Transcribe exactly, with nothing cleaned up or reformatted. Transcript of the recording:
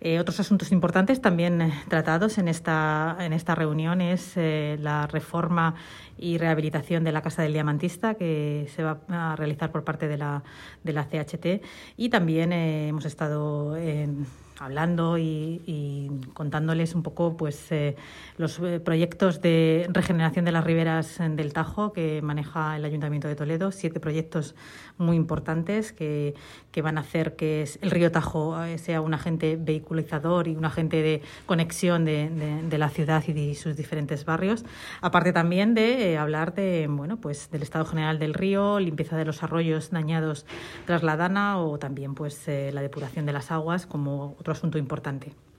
Eh, otros asuntos importantes también eh, tratados en esta, en esta reunión es eh, la reforma y rehabilitación de la Casa del Diamantista, que se va a realizar por parte de la, de la C H T, y también eh, hemos estado eh, hablando y, y contándoles un poco pues eh, los eh, proyectos de regeneración de las riberas del Tajo que maneja el Ayuntamiento de Toledo, siete proyectos muy importantes que, que van a hacer que el río Tajo sea un agente vehiculizador y un agente de conexión de, de, de la ciudad y de sus diferentes barrios, aparte también de eh, hablar de bueno pues del estado general del río, limpieza de los arroyos dañados tras la dana o también pues eh, la depuración de las aguas como otro asunto importante.